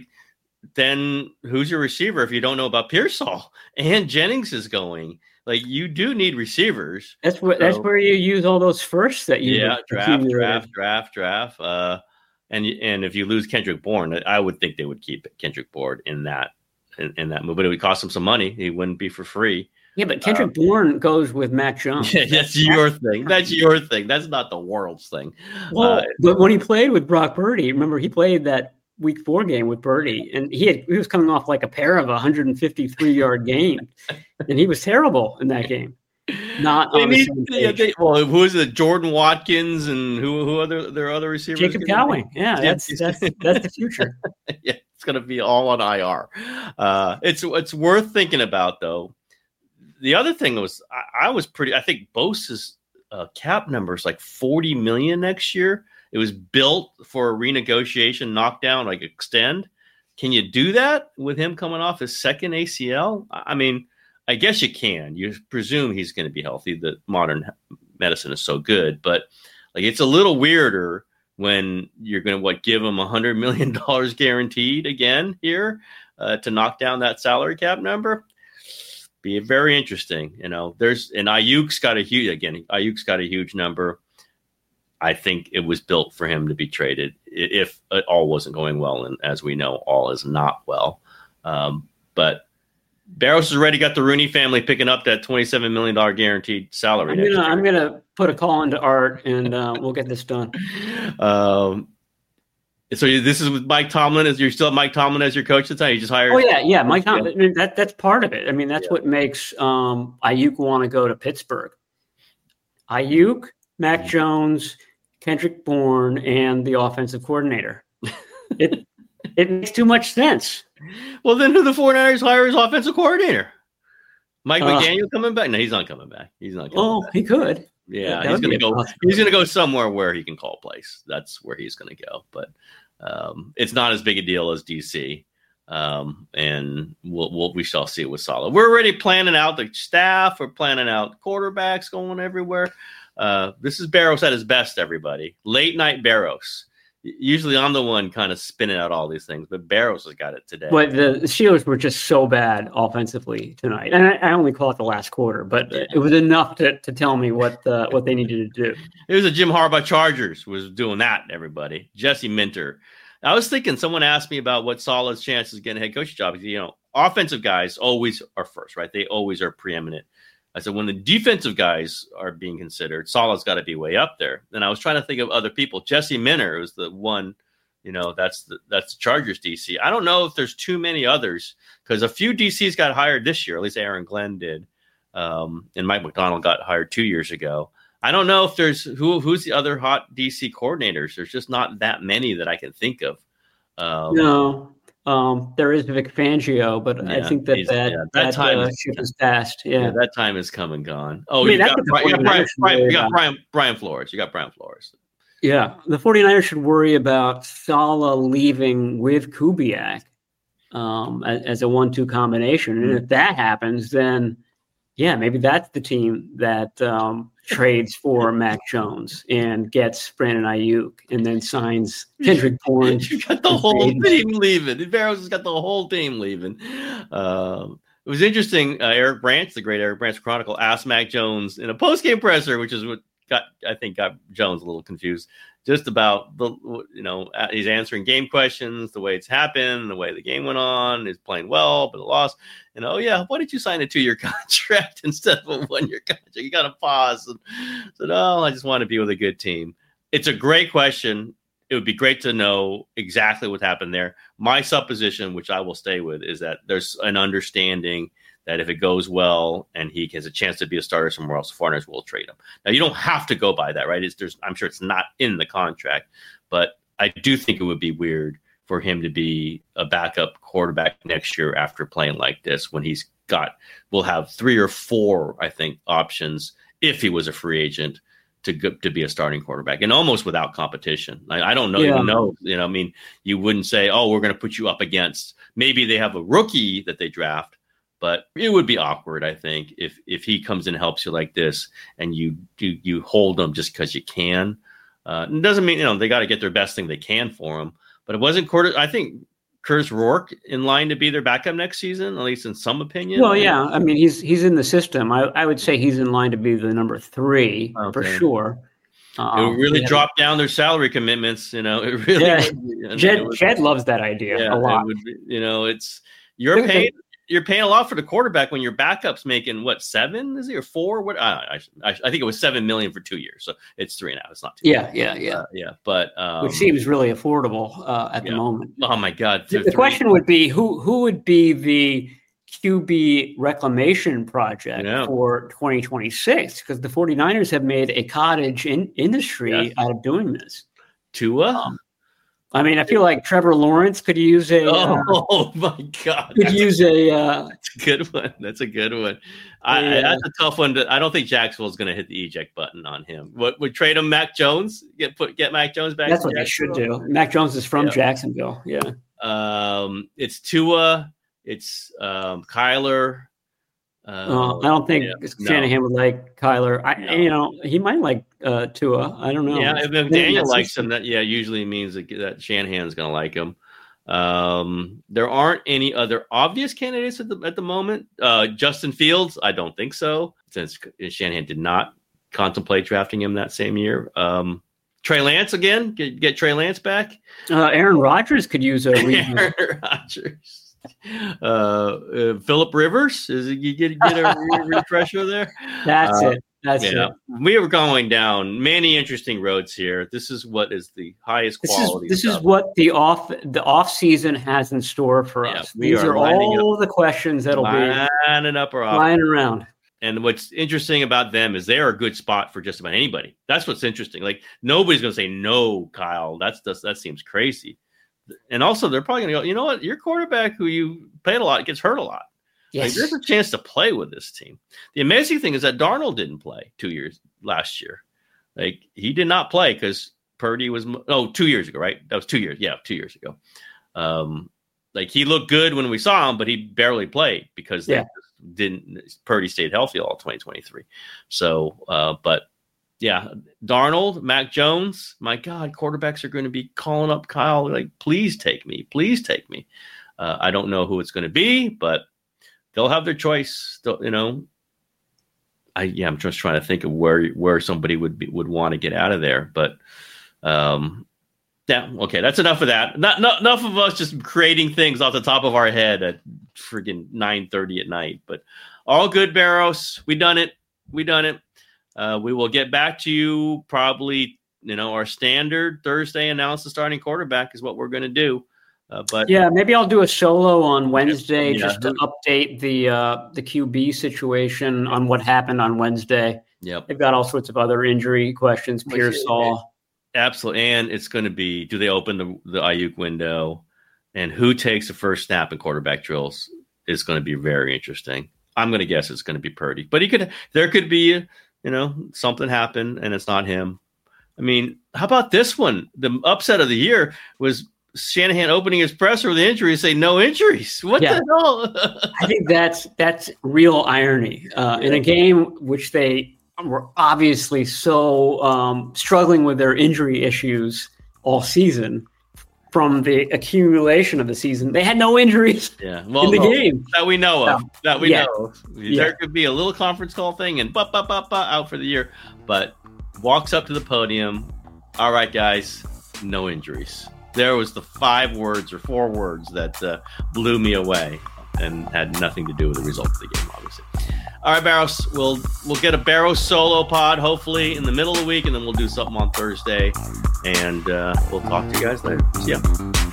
then who's your receiver if you don't know about Pearsall and Jennings is going? Like, you do need receivers. That's what. So, that's where you use all those firsts that you yeah draft, draft, draft, draft. Uh, and and if you lose Kendrick Bourne, I would think they would keep Kendrick Bourne in that in, in that move, but it would cost them some money. He wouldn't be for free. Yeah, but Kendrick um, Bourne goes with Mac Jones. Yeah, that's your thing. That's your thing. That's not the world's thing. Well, uh, but when he played with Brock Purdy, remember he played that week four game with Purdy, and he had he was coming off like a pair of one hundred fifty-three yard games, and he was terrible in that game. Not on the same yeah, they, well, who is it? Jordan Watkins and who who other their other receivers? Jacob Cowing. Yeah, that's that's that's the future. Yeah, it's going to be all on I R. Uh, it's it's worth thinking about though. The other thing was I, I was pretty. I think Bosa's uh, cap number is like forty million next year. It was built for a renegotiation, knockdown, like extend. Can you do that with him coming off his second A C L? I mean, I guess you can. You presume he's going to be healthy. The modern medicine is so good, but like it's a little weirder when you're going to what give him a hundred million dollars guaranteed again here uh, to knock down that salary cap number. Be very interesting. You know, there's and Ayuk's got a huge again. Ayuk's got a huge number. I think it was built for him to be traded if it all wasn't going well. And as we know, all is not well. Um, but Barros has already got the Rooney family picking up that twenty-seven million dollars guaranteed salary. I'm gonna, I'm gonna put a call into Art, and uh, we'll get this done. Um, so this is with Mike Tomlin. Is you still have Mike Tomlin as your coach at the time? You just hired? Oh yeah, yeah, Mike Tomlin. I mean, that that's part of it. I mean, that's yeah. what makes um, Ayuk want to go to Pittsburgh. Ayuk, Mac Jones, Kendrick Bourne, and the offensive coordinator. It it makes too much sense. Well, then who the 49ers hire as offensive coordinator? Mike Uh, McDaniel coming back? No, he's not coming back. He's not coming Oh, back. he could. Yeah, That he's would going to be a go. possibility. He's going to go somewhere where he can call plays. That's where he's going to go. But um, it's not as big a deal as D C. Um, and we'll, we'll we shall see it with Saleh. We're already planning out the staff. We're planning out quarterbacks going everywhere. Uh, this is Barros at his best. Everybody, late night Barros. Usually I'm the one kind of spinning out all these things, but Barros has got it today. But the, the Steelers were just so bad offensively tonight, and I, I only call it the last quarter, but it was enough to, to tell me what uh, what they needed to do. It was a Jim Harbaugh Chargers was doing that. Everybody, Jesse Minter. I was thinking someone asked me about what Saleh's chances of getting a head coach job. You know, offensive guys always are first, right? They always are preeminent. I said, when the defensive guys are being considered, Saleh's got to be way up there. And I was trying to think of other people. Jesse Minter was the one, you know, that's the, that's the Chargers D C. I don't know if there's too many others because a few D Cs got hired this year. At least Aaron Glenn did. Um, and Mike McDonald got hired two years ago. I don't know if there's who who's the other hot D C coordinators. There's just not that many that I can think of. Um, No, um, there is Vic Fangio, but Yeah, I think that he's- that, yeah, that that, time uh, is- ship is past. Yeah. Yeah, that time has come and gone. Oh, I mean, you, that's got, what the Brian, you got Brian, 49ers should Brian, worry you got about. Brian, Brian Flores. You got Brian Flores. Yeah, the 49ers should worry about Saleh leaving with Kubiak um, as, as a one two combination. And if that happens, then, yeah, maybe that's the team that um, trades for Mac Jones and gets Brandon Ayuk and then signs Kendrick Bourne. You got the whole team leaving. Barros has got the whole team leaving. Um, it was interesting. Uh, Eric Branch, the great Eric Branch Chronicle, asked Mac Jones in a post-game presser, which is what got, I think, got Jones a little confused, just about the, you know, he's answering game questions, the way it's happened, the way the game went on. He's playing well, but a loss. And oh yeah, why did you sign a two-year contract instead of a one-year contract? You got to pause. And said, oh, I just want to be with a good team. It's a great question. It would be great to know exactly what happened there. My supposition, which I will stay with, is that there's an understanding that if it goes well and he has a chance to be a starter somewhere else, the 49ers will trade him. Now, you don't have to go by that, right? It's, there's, I'm sure it's not in the contract, but I do think it would be weird for him to be a backup quarterback next year after playing like this when he's got, we'll have three or four, I think, options if he was a free agent to go, to be a starting quarterback and almost without competition. I, I don't know, Yeah. even know, you know, I mean, you wouldn't say, oh, we're going to put you up against, maybe they have a rookie that they draft, but it would be awkward, I think, if if he comes and helps you like this and you you, you hold him just because you can. Uh, it doesn't mean, you know, they got to get their best thing they can for him. But it wasn't Curtis. I think Curtis Rourke in line to be their backup next season, at least in some opinion. Well, yeah, I mean, he's he's in the system. I, I would say he's in line to be the number three for Okay. sure. It Um, would really yeah. dropped down their salary commitments. You know, it really. Yeah. would be. I mean, Jed, it would- Jed loves that idea yeah, a lot. It would be, you know, it's you're Look at paying you're paying a lot for the quarterback when your backup's making what seven is he or four? What I, I I think it was seven million for two years, so it's three and a half. It's not two. Yeah, yeah, yeah. Uh, yeah. But um, Which seems really affordable uh, at yeah. the moment. Oh my God! The, th- the three- question would be who who would be the Q B reclamation project Yeah. for twenty twenty-six? Because the 49ers have made a cottage in, industry Yeah. out of doing this. Tua. Um, I mean, I feel like Trevor Lawrence could use a uh, Oh my God! could That's use a uh, a good one. That's a good one. I, Yeah. That's a tough one. To, I don't think Jacksonville's going to hit the eject button on him. What would trade him? Mac Jones get put get Mac Jones back. that's to what they should Jacksonville? do. Mac Jones is from Yeah. Jacksonville. Yeah. Um, it's Tua. It's um, Kyler. Uh, Um, I don't think yeah, no. Shanahan would like Kyler. I, No. you know, he might like uh, Tua. I don't know. Yeah, if, if Maybe Daniel that's likes his- him, that yeah usually means that, that Shanahan's going to like him. Um, there aren't any other obvious candidates at the at the moment. Uh, Justin Fields, I don't think so, since Shanahan did not contemplate drafting him that same year. Um, Trey Lance again. Get, get Trey Lance back. Uh, Aaron Rodgers could use a Aaron Rodgers. Uh, uh, Phillip Rivers. Is it, you get get a re- refresher there? That's uh, it. That's yeah. it. We are going down many interesting roads here. This is what is the highest This quality. is this stuff. is what the off the off season has in store for Yeah, us. we These are are, lining all the questions that'll be lining up our flying around. And what's interesting about them is they're a good spot for just about anybody. That's what's interesting. Like nobody's going to say no, Kyle. That's just, that seems crazy. And also, they're probably going to go. You know what? Your quarterback, who you paid a lot, gets hurt a lot. Yes. Like, there's a chance to play with this team. The amazing thing is that Darnold didn't play two years last year. Like he did not play because Purdy was. Oh, two years ago, right? That was two years. Yeah, two years ago. Um, like he looked good when we saw him, but he barely played because they Yeah. just didn't. Purdy stayed healthy all twenty twenty-three. So, uh, but yeah, Darnold, Mac Jones. My God, quarterbacks are going to be calling up Kyle. Like, please take me, please take me. Uh, I don't know who it's going to be, but they'll have their choice. They'll, you know, I yeah, I'm just trying to think of where where somebody would be, would want to get out of there. But um, yeah, okay, that's enough of that. Not, not enough of us just creating things off the top of our head at friggin' nine thirty at night. But all good, Barros. We done it. We done it. Uh, we will get back to you probably. You know, our standard Thursday announce the starting quarterback is what we're going to do. Uh, but Yeah, maybe I'll do a solo on Wednesday Yeah. just to update the uh, the Q B situation on what happened on Wednesday. Yep. They've got all sorts of other injury questions. Which Pierce is- Saul. Absolutely. And it's going to be, do they open the, the Ayuk window? And who takes the first snap in quarterback drills is going to be very interesting. I'm going to guess it's going to be Purdy. But he could, there could be, you know, something happen and it's not him. I mean, how about this one? The upset of the year was Shanahan opening his presser with the injury and say no injuries. What Yeah. the hell? I think that's that's real irony uh, in a game which they were obviously so um, struggling with their injury issues all season. From the accumulation of the season, they had no injuries Yeah, well, in the well, game. that we know of. No. That we Yeah. know of. Yeah. There could be a little conference call thing and ba ba ba ba out for the year, but walks up to the podium. All right, guys, no injuries. There was the five words or four words that uh, blew me away and had nothing to do with the result of the game, obviously. All right, Barros, we'll we'll get a Barros solo pod hopefully in the middle of the week, and then we'll do something on Thursday, and uh, we'll talk to you guys later. See ya.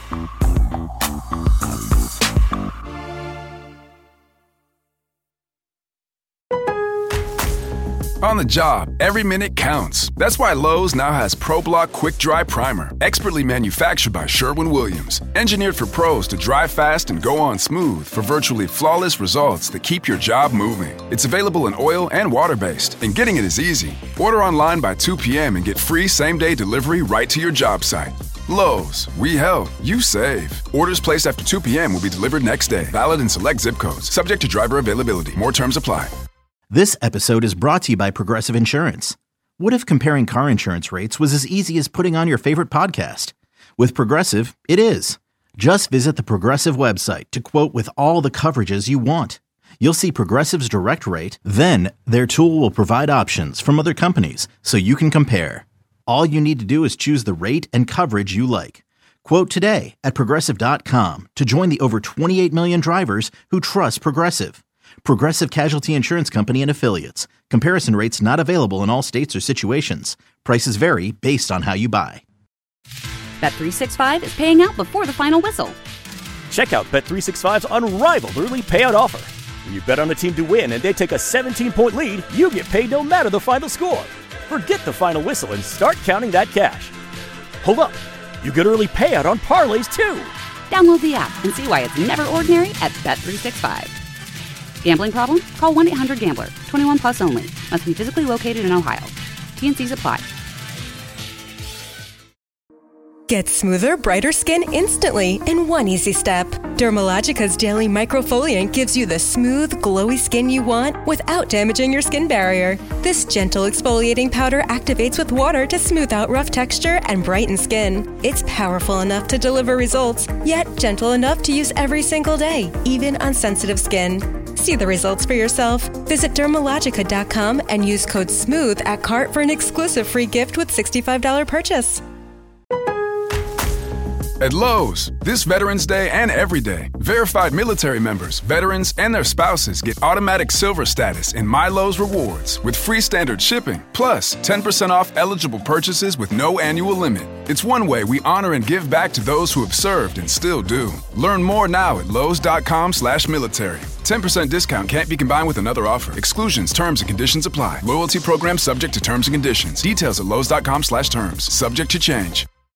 On the job, every minute counts. That's why Lowe's now has ProBlock Quick Dry Primer, expertly manufactured by Sherwin-Williams. Engineered for pros to dry fast and go on smooth for virtually flawless results that keep your job moving. It's available in oil and water-based, and getting it is easy. Order online by two p.m. and get free same-day delivery right to your job site. Lowe's, we help, you save. Orders placed after two p.m. will be delivered next day. Valid in select zip codes. Subject to driver availability. More terms apply. This episode is brought to you by Progressive Insurance. What if comparing car insurance rates was as easy as putting on your favorite podcast? With Progressive, it is. Just visit the Progressive website to quote with all the coverages you want. You'll see Progressive's direct rate, then their tool will provide options from other companies so you can compare. All you need to do is choose the rate and coverage you like. Quote today at Progressive dot com to join the over twenty-eight million drivers who trust Progressive. Progressive Casualty Insurance Company and Affiliates. Comparison rates not available in all states or situations. Prices vary based on how you buy. Bet three sixty-five is paying out before the final whistle. Check out Bet three sixty-five's unrivaled early payout offer. When you bet on a team to win and they take a seventeen-point lead, you get paid no matter the final score. Forget the final whistle and start counting that cash. Hold up. You get early payout on parlays, too. Download the app and see why it's never ordinary at Bet three sixty-five. Gambling problem? Call one eight hundred gambler. twenty-one plus only. Must be physically located in Ohio. T and C's apply. Get smoother, brighter skin instantly in one easy step. Dermalogica's Daily Microfoliant gives you the smooth, glowy skin you want without damaging your skin barrier. This gentle exfoliating powder activates with water to smooth out rough texture and brighten skin. It's powerful enough to deliver results, yet gentle enough to use every single day, even on sensitive skin. See the results for yourself. Visit Dermalogica dot com and use code SMOOTH at cart for an exclusive free gift with sixty-five dollars purchase. At Lowe's, this Veterans Day and every day, verified military members, veterans, and their spouses get automatic silver status in My Lowe's Rewards with free standard shipping, plus ten percent off eligible purchases with no annual limit. It's one way we honor and give back to those who have served and still do. Learn more now at Lowe's dot com slash military. ten percent discount can't be combined with another offer. Exclusions, terms, and conditions apply. Loyalty program subject to terms and conditions. Details at Lowe's dot com slash terms. Subject to change.